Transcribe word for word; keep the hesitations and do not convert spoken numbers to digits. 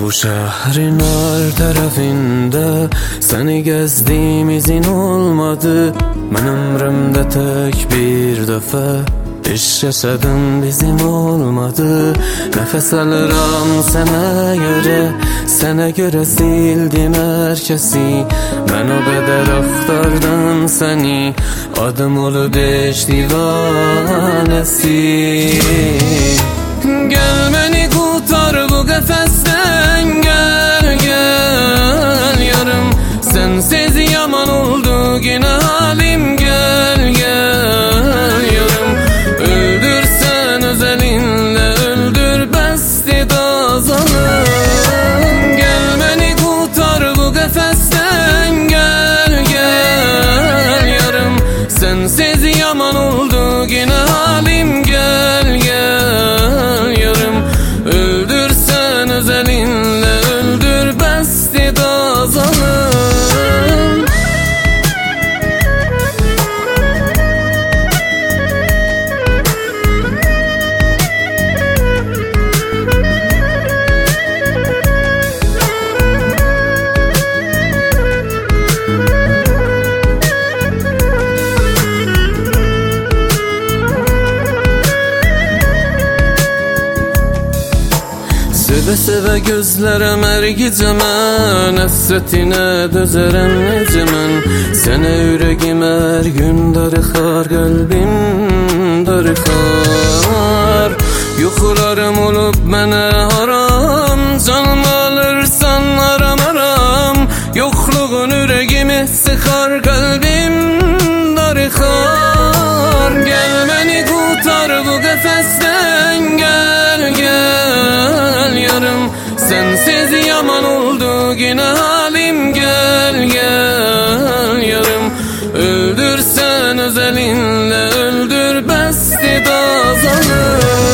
Bu şehrin her tarafında seni gezdiğim izin olmadı. Ben ömrümde tek bir defa iş yaşadım, bizim olmadı. Nefes alırım sana göre, sana göre sildim herkesi. Ben o kadar aktardım seni, adım olup beş divanesi. Gel beni kurtar bu kafesten, gel gel yarım. Sensiz yaman oldu yine halim, gel gel yarım. Öldürsen özelinle öldür besti dazanı. Gel beni kurtar bu kafesten, gel gel yarım. Sensiz yaman oldu yine halim, gel gel yarım. Öldürsen özelinle öldür besti dazanı. Seve seve gözlerem ergicəmən, həsrətinə dözərəm necəmən. Sənə ürəyim hər gün darıxar, qəlbim darıxar. Yuxularım olub mənə haram, canımı alırsan aram aram. Yoxluğun ürəyimi sıxar, qəlbim darıxar. Gəl məni qurtar bu qəfəsdən, gəl gəl yarım. Sensiz yaman oldu yine halim, gel gel yarım. Öldürsen özelinle öldür besti dazanı.